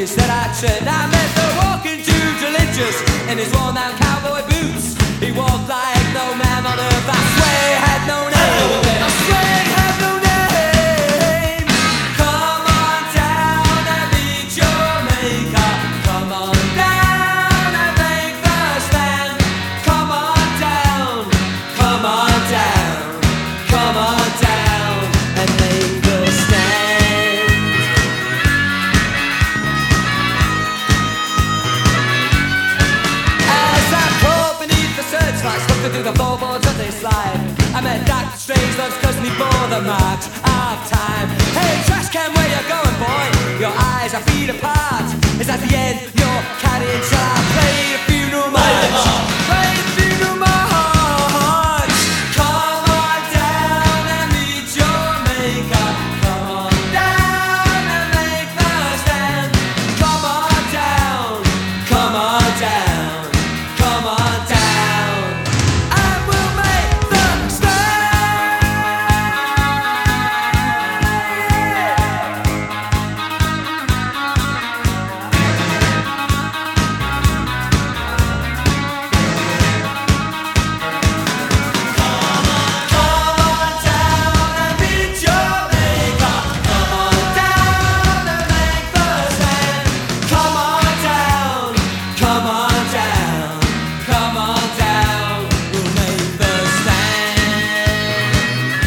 ditches that I tread. I met the walking Jude religious in his worn-out cowboy boots. He walked like no man on earth. I swear he had no name. I swear he had no name. Come on down and meet your maker. Come on down and make the stand. Come on down. Come on down. Come on down and make the stand. As I crawled beneath the searchlights, looking through the floorboards of this life, I met Dr. Strangelove's cause me bore the marks of time. Hey, trash can, where you going, boy? Your eyes are feet apart. Is that the end you're carrying? Shall I play a funeral march? Play a funeral march. Come on down and meet your maker. Come on down and make the stand. Come on down. Come on down. Come on down. And we'll make the stand. Come on down and meet your maker. Come on down and make the stand. Come on down. Come on down. Come on down. We'll make the stand.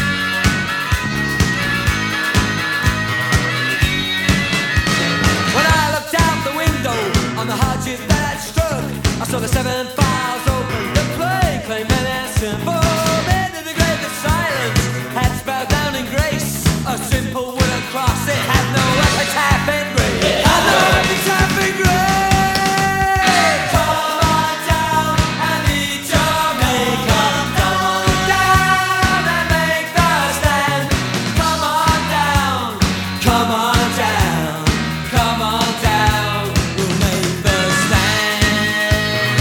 When I looked out the window on the hardship that I'd struck, I saw the 7 files open. The plague claimed menace and boom into the grave of silence. Had spelled down in grace a simple wooden cross. It had no epitaph in grave. It had no epitaph in grave. Come on down and meet your maker. Come on down and make the stand. Come on down. Come on down. Come on down. We'll make the stand.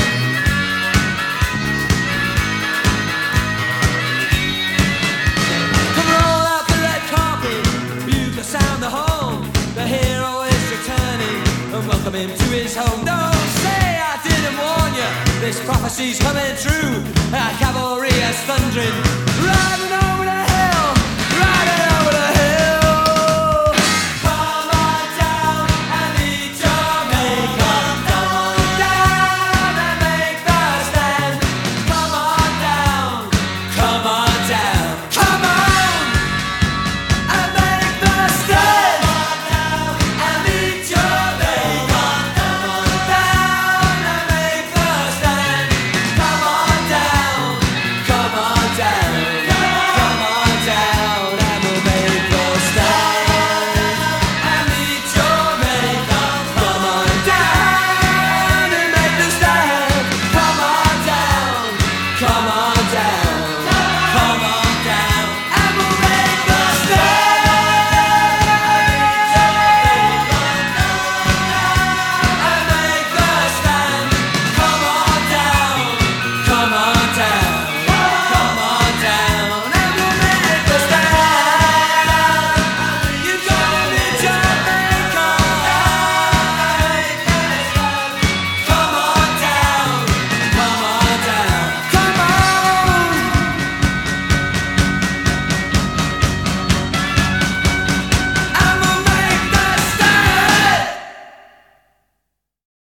Come roll out the red carpet, bugle sound the horn. The hero is returning and welcome him to his home. Don't say I didn't warn you. This prophecy's coming true. Our cavalry is thundering, riding on